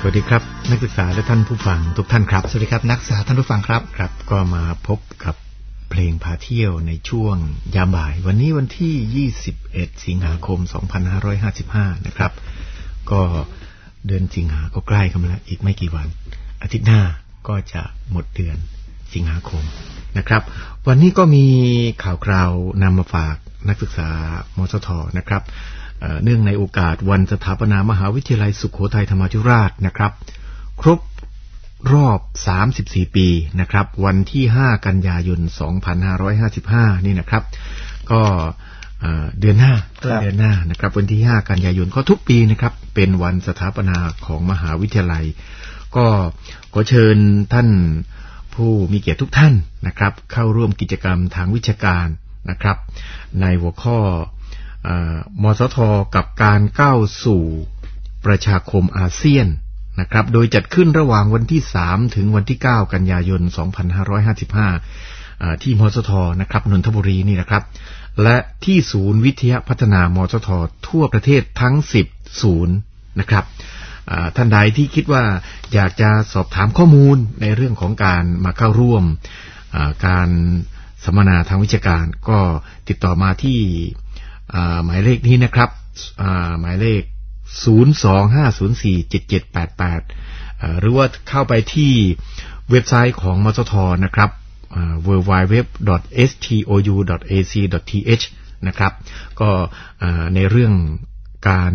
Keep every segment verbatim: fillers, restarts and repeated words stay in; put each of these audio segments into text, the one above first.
วัสดีครับนักศึกษาและท่านผู้ฟังทุกท่านครับสวัสดีครับนักศึกษาท่านผู้ฟังครับครับก็มาพบกับเพลงพาเที่ยวในช่วงยามบ่ายวันนี้วันที่ยี่สิบเอ็ดสิงหาคมสองพันห้าร้อยห้าสิบห้านะครับก็เดือนสิงหาก็ใกล้เข้ามาแล้วอีกไม่กี่วันอาทิตย์หน้าก็จะหมดเดือนสิงหาคมนะครับวันนี้ก็มีข่าวคราวนำมาฝากนักศึกษามสทนะครับเนื่องในโอกาสวันสถาปนามหาวิทยาลัยสุโขทัยธรรมาธิราชนะครับครบรอบสามสิบสี่ปีนะครับวันที่ห้ากันยายนสองพันห้าร้อยห้าสิบห้านี่นะครับก็เดือนหน้าต้นเดือนหน้านะครับวันที่ห้ากันยายนก็ทุกปีนะครับเป็นวันสถาปนาของมหาวิทยาลัยก็ขอเชิญท่านผู้มีเกียรติทุกท่านนะครับเข้าร่วมกิจกรรมทางวิชาการนะครับในหัวข้อมสท.กับการก้าวสู่ประชาคมอาเซียนนะครับโดยจัดขึ้นระหว่างวันที่สามถึงวันที่เก้ากันยายนสองพันห้าร้อยห้าสิบห้าที่มสท.นะครับนนทบุรีนี่นะครับและที่ศูนย์วิทยาพัฒนามสท.ทั่วประเทศทั้งสิบศูนย์นะครับท่านใดที่คิดว่าอยากจะสอบถามข้อมูลในเรื่องของการมาเข้าร่วมการสัมมนาทางวิชาการก็ติดต่อมาที่หมายเลขนี้นะครับหมายเลขศูนย์ สอง ห้า ศูนย์ สี่ เจ็ด เจ็ด แปด แปดหรือว่าเข้าไปที่เว็บไซต์ของมสท.นะครับ ดับเบิลยู ดับเบิลยู ดับเบิลยู ดอท เอส ที โอ ยู ดอท เอ ซี ดอท ที เอช นะครับก็ในเรื่องการ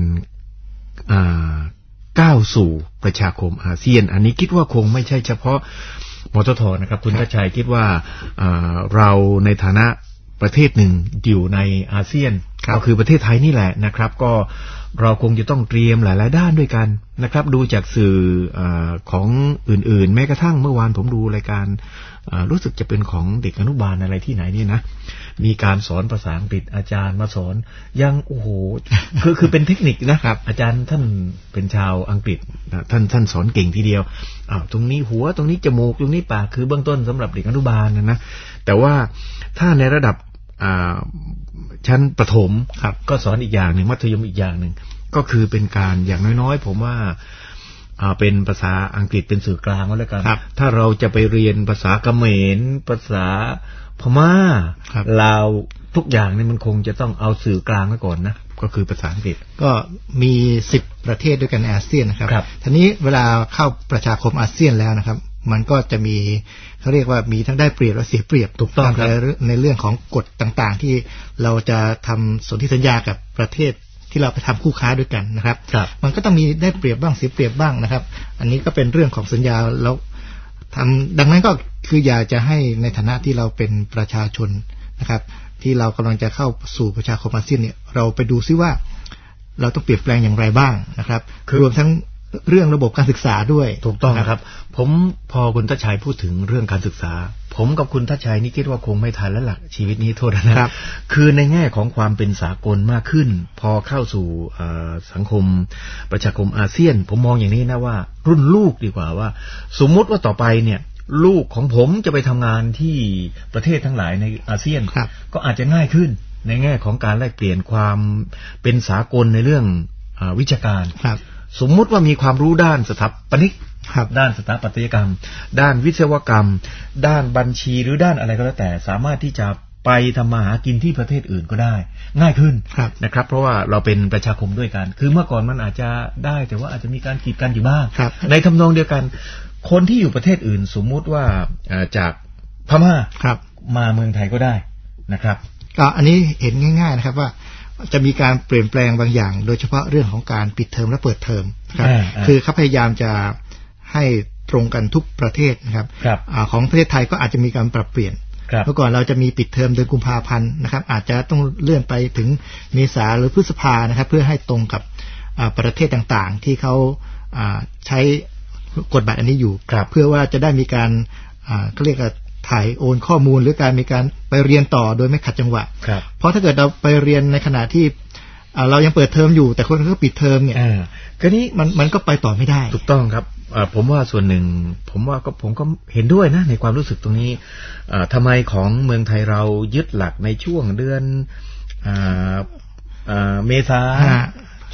ก้าวสู่ประชาคมอาเซียนอันนี้คิดว่าคงไม่ใช่เฉพาะมสท.นะครับคุณทัชชัยคิดว่าเราในฐานะประเทศหนึ่งอยู่ในอาเซียนก็คือประเทศไทยนี่แหละนะครับก็เราคงจะต้องเตรียมหลายๆด้านด้วยกันนะครับดูจากสื่อของอื่นๆแม้กระทั่งเมื่อวานผมดูรายการรู้สึกจะเป็นของเด็กอนุบาลอะไรที่ไหนนี่นะมีการสอนภาษาอังกฤษอาจารย์มาสอนยังโอ้โหคือคือเป็นเทคนิคนะครับอาจารย์ท่านเป็นชาวอังกฤษท่านท่านสอนเก่งทีเดียวอ้าวตรงนี้หัวตรงนี้จมูกตรงนี้ปากคือเบื้องต้นสำหรับเด็กอนุบาลนะนะแต่ว่าถ้าในระดับชั้นประถมก็สอนอีกอย่างหนึ่งมัธยมอีกอย่างหนึ่งก็คือเป็นการอย่างน้อยๆผมว่าเป็นภาษาอังกฤษเป็นสื่อกลางก็แล้วกันถ้าเราจะไปเรียนภาษาเขมรภาษาพม่าลาวทุกอย่างนี่มันคงจะต้องเอาสื่อกลางไว้ก่อนนะก็คือภาษาอังกฤษก็มีสิบประเทศด้วยกันในอาเซียนนะครับทีนี้เวลาเข้าประชาคมอาเซียนแล้วนะครับมันก็จะมีเขาเรียกว่ามีทั้งได้เปรียบและเสียเปรียบถูกต้องในในเรื่องของกฎต่างๆที่เราจะทำสนธิสัญญากับประเทศที่เราไปทำคู่ค้าด้วยกันนะครับมันก็ต้องมีได้เปรียบบ้างเสียเปรียบบ้างนะครับอันนี้ก็เป็นเรื่องของสัญญาแล้วทำดังนั้นก็คืออยากจะให้ในฐานะที่เราเป็นประชาชนนะครับที่เรากำลังจะเข้าสู่ประชาคมอาเซียนเนี่ยเราไปดูซิว่าเราต้องเปลี่ยนแปลงอย่างไรบ้างนะครับรวมทั้งเรื่องระบบการศึกษาด้วยถูกต้องนะครับผมพอคุณทัชชัยพูดถึงเรื่องการศึกษาผมกับคุณทัชชัยนี่คิดว่าคงไม่ทันแล้วล่ะชีวิตนี้โทษนะครับคือในแง่ของความเป็นสากลมากขึ้นพอเข้าสู่สังคมประชาคมอาเซียนผมมองอย่างนี้นะว่ารุ่นลูกดีกว่าว่าสมมุติว่าต่อไปเนี่ยลูกของผมจะไปทำงานที่ประเทศทั้งหลายในอาเซียนก็อาจจะง่ายขึ้นในแง่ของการแลกเปลี่ยนความเป็นสากลในเรื่องวิชาการสมมุติว่ามีความรู้ด้านสถาปนิกด้านสถาปัตยกรรมด้านวิศวกรรมด้านบัญชีหรือด้านอะไรก็แล้วแต่สามารถที่จะไปทำมาหากินที่ประเทศอื่นก็ได้ง่ายขึ้นนะครับเพราะว่าเราเป็นประชาคมด้วยกันคือเมื่อก่อนมันอาจจะได้แต่ว่าอาจจะมีการกีดกันอยู่บ้างในทำนองเดียวกันคนที่อยู่ประเทศอื่นสมมุติว่าจากพม่ามาเมืองไทยก็ได้นะครับก็อันนี้เห็นง่ายๆนะครับว่าจะมีการเปลี่ยนแปลงบางอย่างโดยเฉพาะเรื่องของการปิดเทอมและเปิดเทอมครับคือเขาพยายามจะให้ตรงกันทุกประเทศนะครับของประเทศไทยก็อาจจะมีการปรับเปลี่ยนเมื่อก่อนเราจะมีปิดเทอมเดือนกุมภาพันธ์นะครับอาจจะต้องเลื่อนไปถึงเมษาหรือพฤษภานะครับเพื่อให้ตรงกับประเทศต่างๆที่เขาใช้กฎบัตรอันนี้อยู่เพื่อว่าจะได้มีการเขาเรียกว่าถ่ายโอนข้อมูลหรือการมีการไปเรียนต่อโดยไม่ขัดจังหวะเพราะถ้าเกิดเราไปเรียนในขณะที่เรายังเปิดเทอมอยู่แต่คนก็ปิดเทอมเนี่ยก็นี้มันมันก็ไปต่อไม่ได้ถูกต้องครับผมว่าส่วนหนึ่งผมว่าก็ผมก็เห็นด้วยนะในความรู้สึกตรงนี้ทำไมของเมืองไทยเรายึดหลักในช่วงเดือนเมษา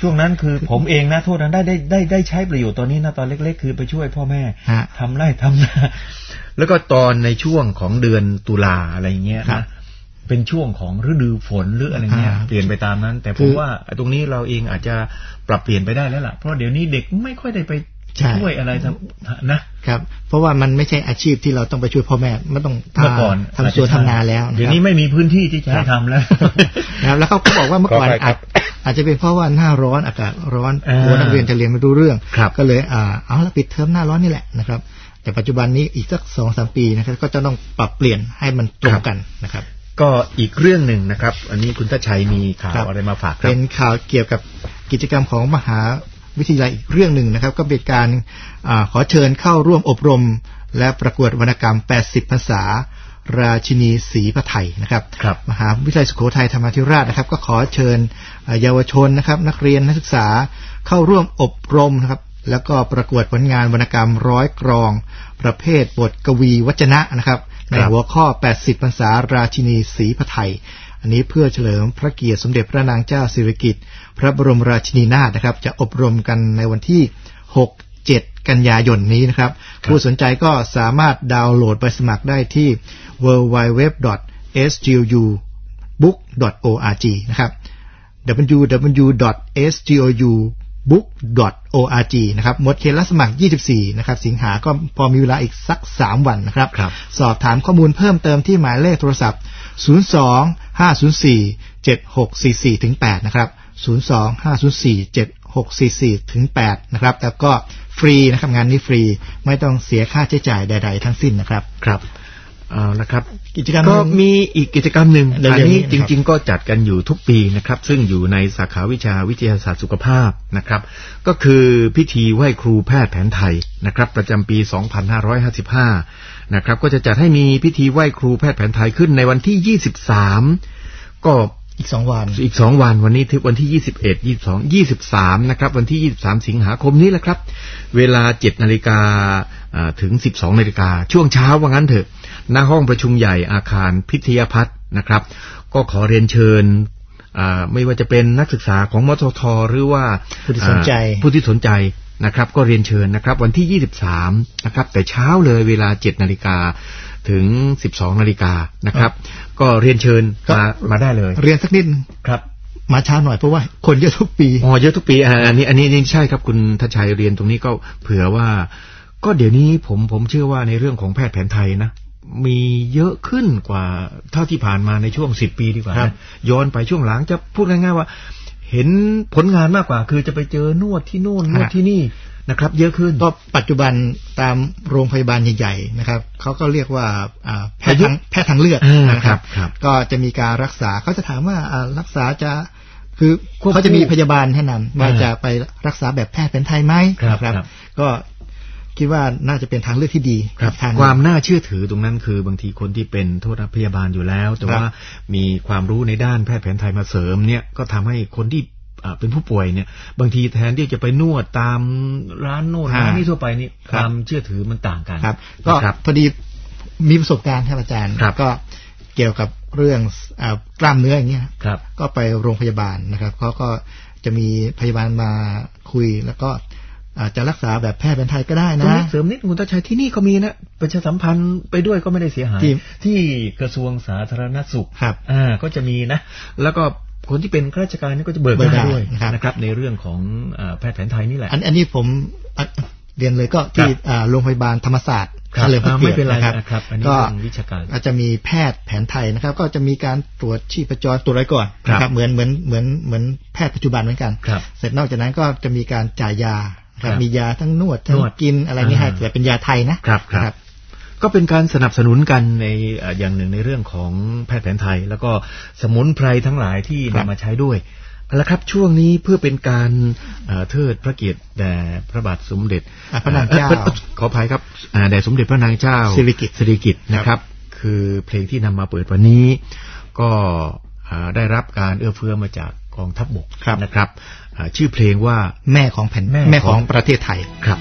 ช่วงนั้นคือผมเองนะโทษนะได้ได้ได้ได้ใช้ประโยชน์ตอนนี้นะตอนเล็กๆคือไปช่วยพ่อแม่ทำไร่ทำนาแล้วก็ตอนในช่วงของเดือนตุลาอะไรเงี้ยนะเป็นช่วงของฤดูฝนหรืออะไรเงี้ยเปลี่ยนไปตามนั้นแต่ผมว่าตรงนี้เราเองอาจจะปรับเปลี่ยนไปได้แล้วล่ะเพราะเดี๋ยวนี้เด็กไม่ค่อยได้ไปช่วยอะไรนะครับเพราะว่ามันไม่ใช่อาชีพที่เราต้องไปช่วยพ่อแม่ไม่ต้องเมื่อก่อนทำสวนทำนาแล้วเดี๋ยวนี้ไม่มีพื้นที่ที่จะให้ทำแล้วนะครับแล้วเขาก็บอกว่าเมื่อก่อนอาจอาจจะเป็นเพราะว่าหน้าร้อนอากาศร้อนกลัวนักเรียนจะเรียนไม่รู้เรื่องก็เลยอ่าเอาละปิดเทอมหน้าร้อนนี่แหละนะครับแต่ปัจจุบันนี้อีกสักสองสามปีนะครับก็จะต้องปรับเปลี่ยนให้มันตรงกันนะครับก็อีกเรื่องหนึ่งนะครับอันนี้คุณทัชชัยมีข่าวอะไรมาฝากครับเป็นข่าวเกี่ยวกับกิจกรรมของมหาวิทยาลัยอีกเรื่องหนึ่งนะครับก็เป็นการอขอเชิญเข้าร่วมอบรมและประกวดวรรณกรรมแปดสิบภาษาราชินีศรีพระไทยนะครับมหาวิทยาลัยสุโขทัยธรรมาธิราชนะครับก็ขอเชิญเยาวชนนะครับนักเรียนนักศึกษาเข้าร่วมอบรมนะครับแล้วก็ประกวดผลงานวรรณกรรมร้อยกรองประเภทบทกวีวจนะนะครับในหัวข้อแปดสิบภาษาราชินีศรีพระไทยอันนี้เพื่อเฉลิมพระเกียรติสมเด็จพระนางเจ้าสิริกิติ์พระบรมราชินีนาถนะครับจะอบรมกันในวันที่หก เจ็ดกันยายนนี้นะครับผู้สนใจก็สามารถดาวน์โหลดใบสมัครได้ที่ ดับเบิลยู ดับเบิลยู ดับเบิลยู ดอท เอส จี โอ ยู บุ๊ก ดอท โอ อาร์ จี นะครับ ดับเบิลยู ดับเบิลยู ดอท เอส จี โอ ยู บุ๊ก ดอท โอ อาร์ จี นะครับหมดเขตรับสมัครยี่สิบสี่นะครับสิงหาก็พอมีเวลาอีกสักสามวันนะครับสอบถามข้อมูลเพิ่มเติมที่หมายเลขโทรศัพท์ศูนย์ สอง ห้า ศูนย์ สี่ เจ็ด หก สี่ สี่ ถึง แปดนะครับศูนย์ สอง ห้า ศูนย์ สี่ เจ็ด หก สี่ สี่ ถึง แปดนะครับแล้วก็ฟรีนะครับงานนี้ฟรีไม่ต้องเสียค่าใช้จ่ายใดๆทั้งสิ้นนะครับครับเอาละครับกิจกรรมก็มีอีกกิจกรรมหนึ่งอันนี้จริงๆก็จัดกันอยู่ทุกปีนะครับซึ่งอยู่ในสาขาวิชาวิทยาศาสตร์สุขภาพนะครับก็คือพิธีไหว้ครูแพทย์แผนไทยนะครับประจำปีสองพันห้าร้อยห้าสิบห้านะครับก็จะจัดให้มีพิธีไหว้ครูแพทย์แผนไทยขึ้นในวันที่ยี่สิบสามก็อีกสองวันอีกสองวันวันนี้ถึงวันที่ยี่สิบเอ็ด ยี่สิบสอง ยี่สิบสามนะครับวันที่ยี่สิบสามสิงหาคมนี้แหละครับเวลา เจ็ดนาฬิกา อ่าถึง สิบสองนาฬิกาช่วงเช้าว่างั้นเถอะณห้องประชุมใหญ่อาคารพิทยพัฒน์นะครับก็ขอเรียนเชิญอ่าไม่ว่าจะเป็นนักศึกษาของมทท.หรือว่าผู้ที่สนใจผู้ที่สนใจนะครับก็เรียนเชิญนะครับวันที่ยี่สิบสามนะครับแต่เช้าเลยเวลา เจ็ดนาฬิกาถึง สิบสองนาฬิกานะครับก็เรียนเชิญมามาได้เลยเรียนสักนิดครับมาช้าหน่อยเพราะว่าคนเยอะทุกปีอ๋อเยอะทุกปีอันนี้อันนี้นี่ใช่ครับคุณทัชชัยเรียนตรงนี้ก็เผื่อว่าก็เดี๋ยวนี้ผมผมเชื่อว่าในเรื่องของแพทย์แผนไทยนะมีเยอะขึ้นกว่าเท่าที่ผ่านมาในช่วงสิบปีดีกว่านะย้อนไปช่วงหลังจะพูดง่ายๆว่าเห็นผลงานมากกว่าคือจะไปเจอนวดที่โน่นนวดที่นี่นะครับเยอะขึ้นก็ปัจจุบันตามโรงพยาบาลใหญ่ๆนะครับเขาก็เรียกว่าแพทย์ทางแพทย์ทางเลือกนะครับก็จะมีการรักษาเขาจะถามว่ารักษาจะคือเขาจะมีพยาบาลแนะนำว่าจะไปรักษาแบบแพทย์แผนไทยไหมครับก็คิดว่าน่าจะเป็นทางเลือกที่ดีความน่าเชื่อถือตรงนั้นคือบางทีคนที่เป็นโทษพยาบาลอยู่แล้วแต่ว่ามีความรู้ในด้านแพทย์แผนไทยมาเสริมเนี่ยก็ทำให้คนที่เป็นผู้ป่วยเนี่ยบางทีแทนที่จะไปนวดตามร้านโน่นร้านนี้ทั่วไปนี่ความเชื่อถือมันต่างกันครับก็พอดีมีประสบการณ์ครับอาจารย์ก็เกี่ยวกับเรื่องกล้ามเนื้ออย่างเงี้ยก็ไปโรงพยาบาลนะครับเขาก็จะมีพยาบาลมาคุยแล้วก็อาจจะรักษาแบบแพทย์แผนไทยก็ได้นะเสริมนิดคุณทัชชัยที่นี่เขามีนะประชาสัมพันธ์ไปด้วยก็ไม่ได้เสียหายที่กระทรวงสาธารณสุขอ่าก็จะมีนะแล้วก็คนที่เป็นข้าราชการนี่ก็จะเบิกได้ด้วยนะครับในเรื่องของแพทย์แผนไทยนี่แหละอันนี้ผมเรียนเลยก็ที่โรงพยาบาลธรรมศาสตร์เลยไม่เป็นไรนะครับอันนี้เป็นวิชาการอาจจะมีแพทย์แผนไทยนะครับก็จะมีการตรวจชีพจรตรวจอะไรก่อนนะครับเหมือนเหมือนเหมือนเหมือนแพทย์ปัจจุบันเหมือนกันเสร็จนอกจากนั้นก็จะมีการจ่ายยามียาทั้งนวดทั้งกินอะไรนี่ให้แต่เป็นยาไทยนะครับครับก็เป็นการสนับสนุนกันในอย่างหนึ่งในเรื่องของแพทย์แผนไทยแล้วก็สมุนไพรทั้งหลายที่นำมาใช้ด้วยแล้วครับช่วงนี้เพื่อเป็นการเทิดพระเกียรติแด่พระบาทสมเด็จพระนางเจ้าขออภัยครับแด่สมเด็จพระนางเจ้าสิริกิติ์สิริกิติ์นะครับคือเพลงที่นำมาเปิดวันนี้ก็ได้รับการเอื้อเฟื้อมาจากกองทัพบกนะครับชื่อเพลงว่าแม่ของแผ่นแม่ของประเทศไทยครับ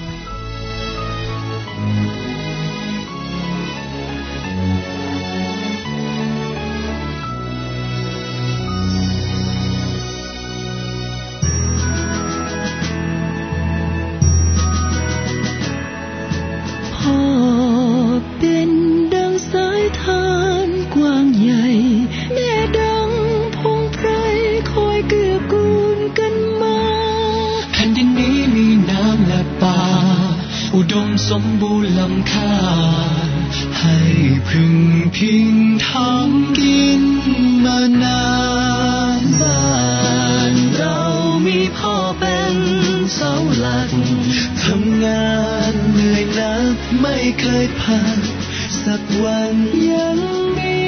สมบูรณ์ล้ำค่าให้พึ่งพิงทำกินมานานบ้านเรามีพ่อเป็นเสาหลักทำงานเหนื่อยนักไม่เคยพักสักวันยังมี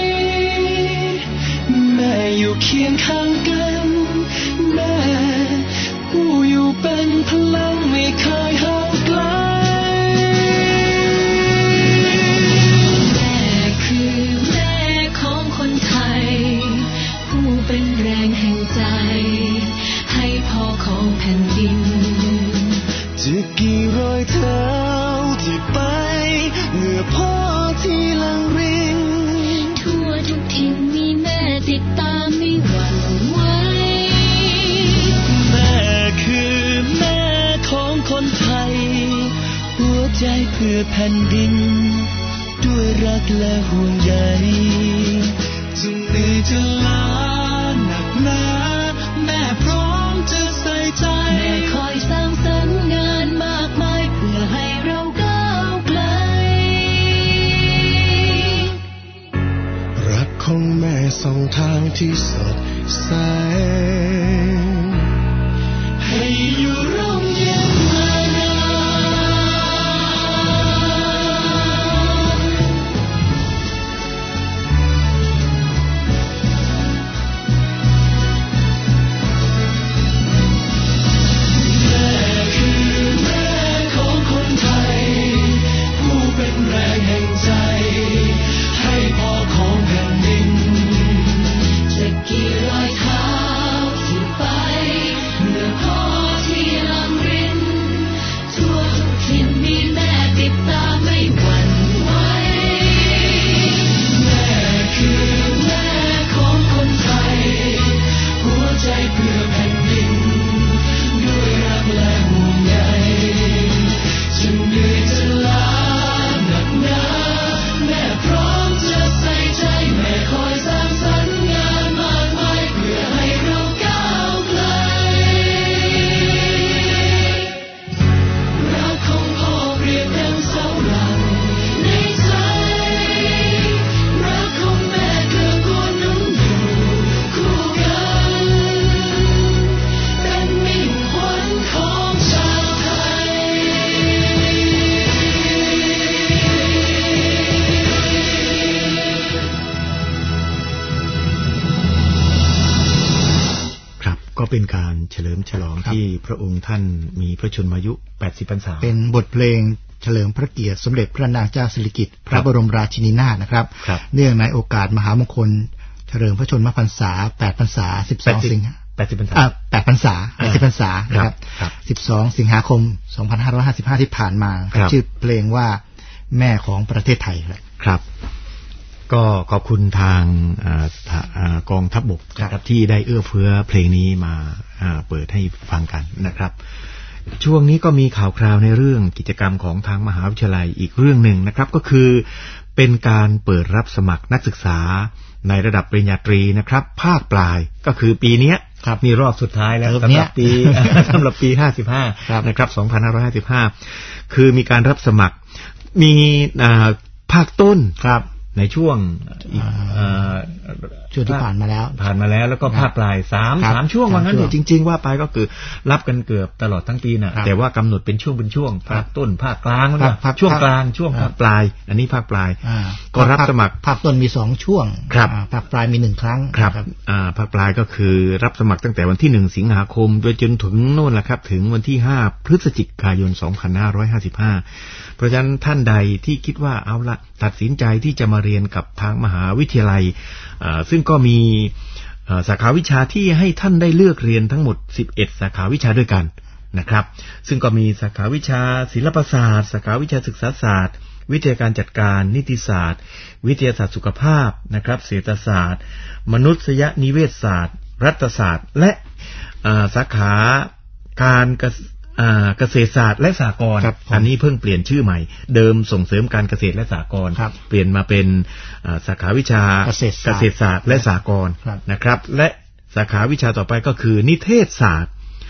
แม่อยู่เคียงข้างกันแม่ผู้อยู่เป็นพลังไม่เคยห่างไกลแม่คือแม่ของคนไทยผู้เป็นแรงแห่งใจให้พ่อของแผ่นดินจะกี่รอยเท้าที่ไปเหงื่อพ่อที่หลั่งรินทั่วทุกถิ่นมีแม่ติดตามไม่หวั่นไหวแม่คือแม่ของคนไทยหัวใจเพื่อแผ่นดินด้วยรักและห่วงใยจะเหนื่อยจะล้าหนักหนาแม่พร้อมจะใส่ใจแม่คอยสร้างสรรค์งานมากมายเพื่อให้เราก้าวไกลรักของแม่ส่องทางที่สดใสให้อยู่ร่มเย็นมานานแม่คือแม่ของคนไทยผู้เป็นแรงแห่งใจให้พ่อของแผ่นดินจะกี่รอยเท้าที่ไปเมื่อพ่อที่หลั่งรินทั่วทุกถิ่นมีแม่ติดตามไม่หวั่นไหวแม่คือแม่ของคนไทยหัวใจเพื่อแผ่นดินด้วยรักและห่วงใยจะเหนื่อยจะล้าหนักหนาแม่พร้อมจะใส่ใจแม่คอยสร้างสรรค์งานมากมายเพื่อให้เราก้าวไกลรักของพ่อเปรียบดังเสาหลักในใจรักของแม่เกื้อกูลหนุนอยู่คู่กันเป็นมิ่งขวัญของชาวไทยครับก็เป็นการเฉลิมฉลองที่พระองค์ท่านมีพระชนมายุแปดสิบพรรษาเป็นบทเพลงเฉลิมพระเกียรติสมเด็จพระนางเจ้าสิริกิติ์พระบรมราชินีนาถนะครับเนื่องในโอกาสมหามงคลเฉลิมพระชนมพรรษาแปดพรรษาสิบสองสิงหาแปดสิบพรรษาอ่าแปดพรรษาแปดสิบพรรษานะครับสิบสองสิงหาคมสองพันห้าร้อยห้าสิบห้าที่ผ่านมาชื่อเพลงว่าแม่ของประเทศไทยครับก็ขอบคุณทางกองทัพบกนะครับที่ได้เอื้อเฟื้อเพลงนี้มาเปิดให้ฟังกันนะครับช่วงนี้ก็มีข่าวคราวในเรื่องกิจกรรมของทางมหาวิทยาลัยอีกเรื่องหนึ่งนะครับก็คือเป็นการเปิดรับสมัครนักศึกษาในระดับปริญญาตรีนะครับภาคปลายก็คือปีนี้มีรอบสุดท้ายแล้วสำหรับปีสำหรับปีห้าสิบห้านะครับสองพันห้าร้อยห้าสิบห้าคือมีการรับสมัครมีภาคต้นครับในช่วงช่วงที่ผ่านมาแล้วผ่านมาแล้วแล้วก็ภาคปลายสามสามช่วงว่างั้นจริงๆว่าไปก็คือรับกันเกือบตลอดทั้งปีน่ะแต่ว่ากำหนดเป็นช่วงเป็นช่วงภาคต้นภาคกลางแล้วช่วงกลางช่วงภาคปลายอันนี้ภาคปลายก็รับสมัครภาคต้นมีสองช่วงภาคปลายมีหนึ่งครั้งครับภาคปลายก็คือรับสมัครตั้งแต่วันที่หนึ่งสิงหาคมโดยจนถึงโน่นแหละครับถึงวันที่ห้าพฤศจิกายนสองพันห้าร้อยห้าสิบห้าเพราะฉะนั้นท่านใดที่คิดว่าเอาละตัดสินใจที่จะมาเรียนกับทางมหาวิทยาลัยซึ่งก็มีสาขาวิชาที่ให้ท่านได้เลือกเรียนทั้งหมดสิบเอ็ดสาขาวิชาด้วยกันนะครับซึ่งก็มีสาขาวิชาศิลปศาสตร์สาขาวิชาศึกษาศาสตร์วิทยาการจัดการนิติศาสตร์วิทยาศาสตร์สุขภาพนะครับเศรษฐศาสตร์มนุษยนิเวศศาสตร์รัฐศาสตร์และสาขาการเกษตรศาสตร์และสหกรณ์อันนี้เพิ่งเปลี่ยนชื่อใหม่เดิมส่งเสริมการเกษตรและสหกรณ์เปลี่ยนมาเป็นสาขาวิชาเกษตรศาสตร์และสหกรณ์นะครับและสาขาวิชาต่อไปก็คือนิเทศศาสตร์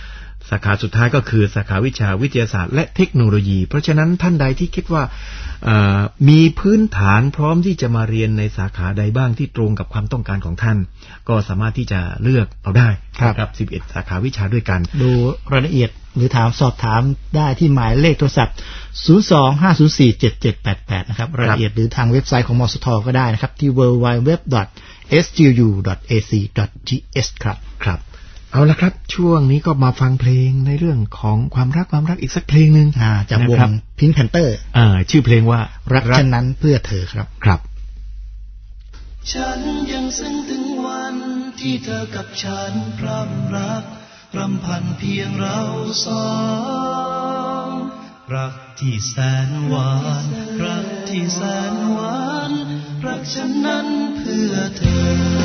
สาขาสุดท้ายก็คือสาขาวิชาวิทยาศาสตร์และเทคโนโลยีเพราะฉะนั้นท่านใดที่คิดว่ามีพื้นฐานพร้อมที่จะมาเรียนในสาขาใดบ้างที่ตรงกับความต้องการของท่านก็สามารถที่จะเลือกเอาได้ครับสิบเอ็ดสาขาวิชาด้วยกันดูรายละเอียดหรือถามสอบถามได้ที่หมายเลขโทรศัพท์ศูนย์ สอง ห้า ศูนย์ สี่ เจ็ด เจ็ด แปด แปดนะครับรายละเอียดหรือทางเว็บไซต์ของมสทก็ได้นะครับที่ ดับเบิลยู ดับเบิลยู ดับเบิลยู ดอท เอส จี ยู ดอท เอ ซี ดอท จี เอส ครับครับเอาละครับช่วงนี้ก็มาฟังเพลงในเรื่องของความรักความรักอีกสักเพลงนึงจากวง Pink Panther อ่าชื่อเพลงว่ารักฉันนั้นเพื่อเธอครับครับฉันยังซึ้งถึงวันที่เธอกับฉันพร่ำรักรำพันเพียงเราสองรักที่แสนหวานรักที่แสนหวานรักฉันนั้นเพื่อเธอ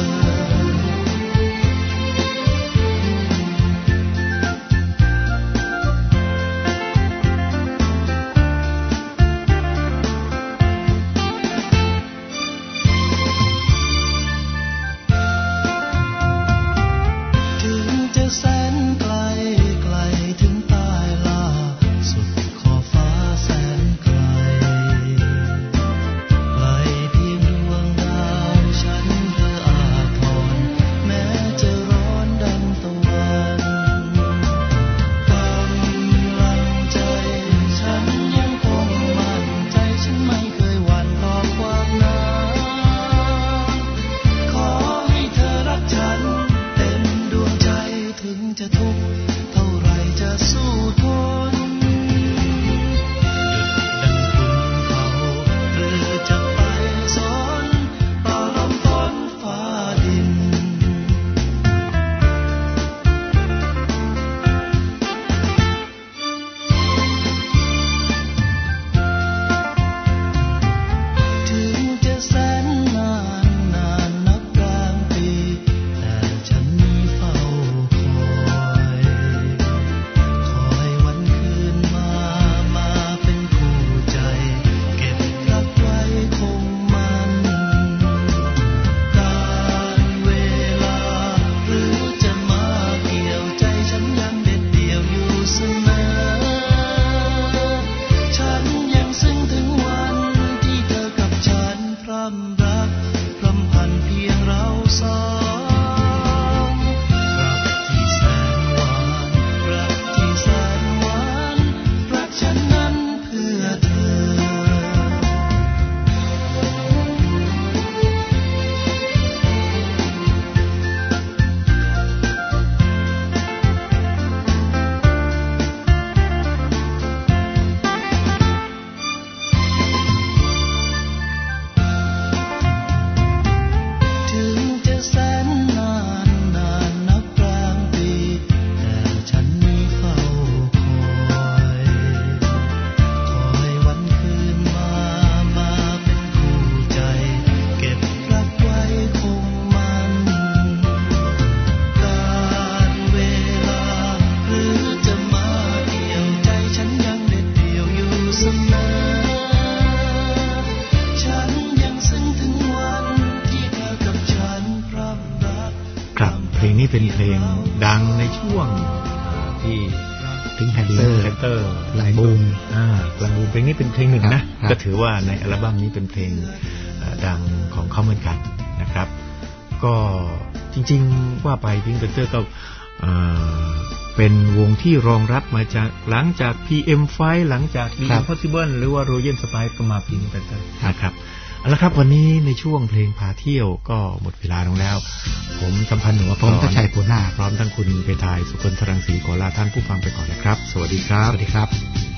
เป็นเพลงดังในช่วงที่พิงค์แพนเตอร์หลังบูมอ่าหลังบูมเพลงนี้เป็นเพลงหนึ่งนะก็ถือว่าในอัลบั้มนี้เป็นเพลงดังของเขาเหมือนกันนะครับก็จริงๆว่าไปพิงค์แพนเตอร์ก็เป็นวงที่รองรับมาจากหลังจาก พี เอ็ม ไฟว์ หลังจาก The Impossible หรือว่า Royal Spice ก็มาพิงค์แพนเตอร์นะครับเอาละครับวันนี้ในช่วงเพลงพาเที่ยวก็หมดเวลาลงแล้วผมสัมพันธ์หนูผมก็ชัยโพนาพร้อมทั้งคุณเพทายสุคนทรังสีขอลาท่านผู้ฟังไปก่อนนะครับสวัสดีครับสวัสดีครับ